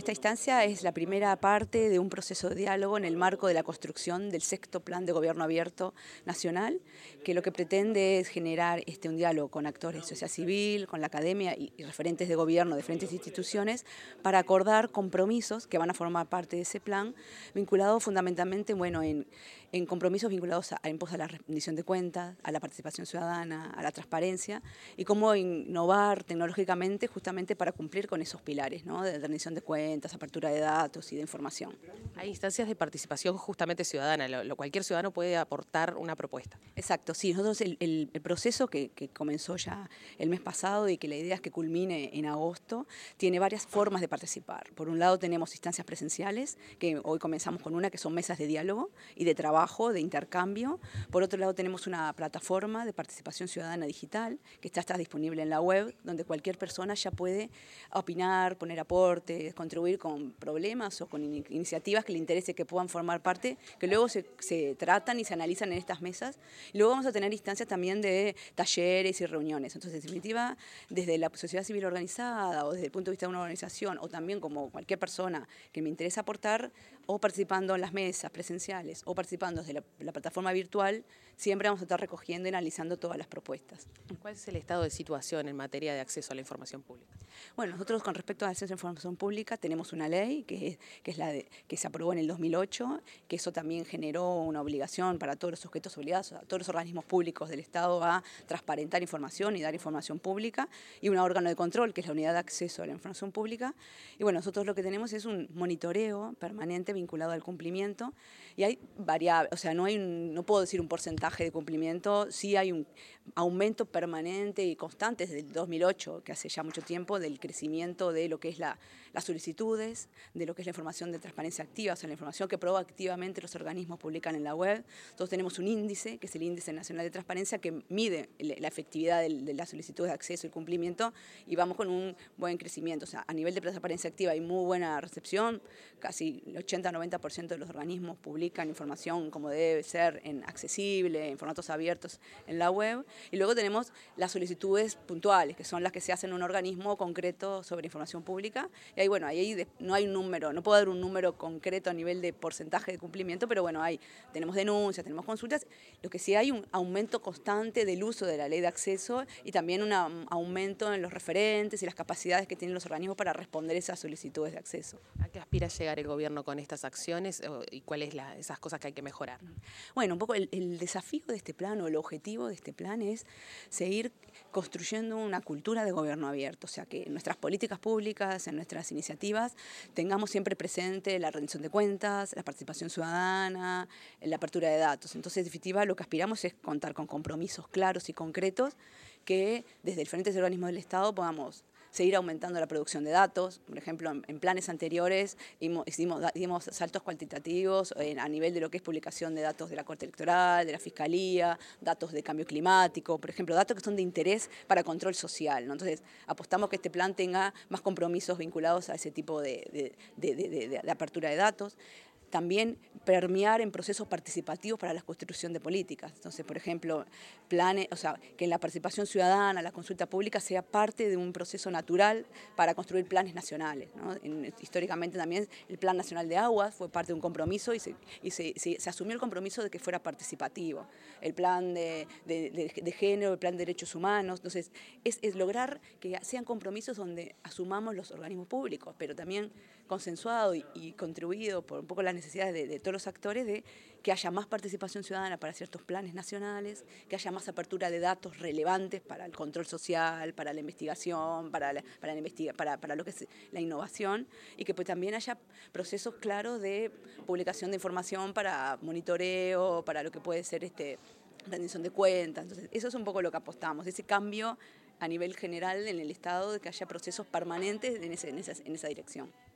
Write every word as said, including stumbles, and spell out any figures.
esta instancia es la primera parte de un proceso de diálogo en el marco de la construcción del sexto Plan de Gobierno Abierto Nacional, que lo que pretende es generar este, un diálogo con actores de sociedad civil, con la academia y, y referentes de gobierno de diferentes instituciones para acordar compromisos que van a formar parte de ese plan, vinculados fundamentalmente bueno, en, en compromisos vinculados a, a la rendición de cuentas, a la participación ciudadana, a la transparencia y cómo innovar tecnológicamente justamente para cumplir con esos pilares, ¿no? De rendición de cuentas, apertura de datos y de información. Hay instancias de participación justamente ciudadana, lo, lo cualquier ciudadano puede aportar una propuesta. Exacto, sí, nosotros el, el, el proceso que, que comenzó ya el mes pasado y que la idea es que culmine en agosto, tiene varias formas de participar. Por un lado tenemos instancias presenciales, que hoy comenzamos con una que son mesas de diálogo y de trabajo, de intercambio. Por otro lado tenemos una plataforma de participación ciudadana digital que está, está disponible en la web, donde cualquier persona ya puede opinar, poner aportes, contribuir con problemas o con in iniciativas que le interese que puedan formar parte, que luego se, se tratan y se analizan en estas mesas. Y luego vamos a tener instancias también de talleres y reuniones. Entonces, en definitiva, desde la sociedad civil organizada o desde el punto de vista de una organización o también como cualquier persona que me interesa aportar o participando en las mesas presenciales o participando desde la, la plataforma virtual, siempre vamos a estar recogiendo y analizando todas las propuestas. ¿Cuál es el estado de situación en materia de acceso a la información pública? Bueno, nosotros con respecto al acceso a la información pública tenemos una ley que es, que es la de, que se aprobó en el dos mil ocho, que eso también generó una obligación para todos los sujetos obligados, a todos los organismos públicos del Estado a transparentar información y dar información pública, y un órgano de control que es la Unidad de Acceso a la Información Pública. Y bueno, nosotros lo que tenemos es un monitoreo permanente vinculado al cumplimiento y hay variables, o sea, no hay un, no puedo decir un porcentaje de cumplimiento, sí hay un aumento permanente y constante desde el dos mil ocho, que hace ya mucho tiempo, del crecimiento de lo que es la, las solicitudes, de lo que es la información de transparencia activa, o sea, la información que proactivamente los organismos publican en la web. Entonces tenemos un índice, que es el Índice Nacional de Transparencia, que mide la efectividad de, de las solicitudes de acceso y cumplimiento, y vamos con un buen crecimiento. O sea, a nivel de transparencia activa hay muy buena recepción, casi el ochenta a noventa por ciento de los organismos publican información como debe ser, en accesible, en formatos abiertos en la web. Y luego tenemos las solicitudes puntuales, que son las que se hacen en un organismo concreto sobre información pública. Y ahí, bueno, ahí no hay un número, no puedo dar un número concreto a nivel de porcentaje de cumplimiento, pero bueno, hay, tenemos denuncias, tenemos consultas. Lo que sí hay un aumento constante del uso de la ley de acceso y también un aumento en los referentes y las capacidades que tienen los organismos para responder esas solicitudes de acceso. ¿A qué aspira llegar el gobierno con estas acciones y cuáles son esas cosas que hay que mejorar? Bueno, un poco el, el desafío de este plan o el objetivo de este plan es seguir construyendo una cultura de gobierno abierto, o sea, que en nuestras políticas públicas, en nuestras iniciativas, tengamos siempre presente la rendición de cuentas, la participación ciudadana, la apertura de datos. Entonces, en definitiva, lo que aspiramos es contar con compromisos claros y concretos que desde diferentes organismos del Estado podamos seguir aumentando la producción de datos. Por ejemplo, en, en planes anteriores hicimos, hicimos saltos cuantitativos en, a nivel de lo que es publicación de datos de la Corte Electoral, de la Fiscalía, datos de cambio climático, por ejemplo, datos que son de interés para control social, ¿no? Entonces, apostamos que este plan tenga más compromisos vinculados a ese tipo de, de, de, de, de, de apertura de datos. También permear en procesos participativos para la construcción de políticas. Entonces, por ejemplo, planes, o sea, que en la participación ciudadana, la consulta pública sea parte de un proceso natural para construir planes nacionales, ¿no? En, históricamente también el Plan Nacional de Aguas fue parte de un compromiso y se, y se, se, se asumió el compromiso de que fuera participativo. El plan de, de, de, de género, el plan de derechos humanos. Entonces, es, es lograr que sean compromisos donde asumamos los organismos públicos, pero también consensuado y, y contribuido por un poco las necesidades de, de todos los actores de que haya más participación ciudadana para ciertos planes nacionales, que haya más apertura de datos relevantes para el control social, para la investigación, para, la, para, la investiga, para, para lo que es la innovación, y que pues también haya procesos claros de publicación de información para monitoreo, para lo que puede ser este, rendición de cuentas. Entonces, eso es un poco lo que apostamos, ese cambio a nivel general en el Estado, de que haya procesos permanentes en, ese, en, esa, en esa dirección.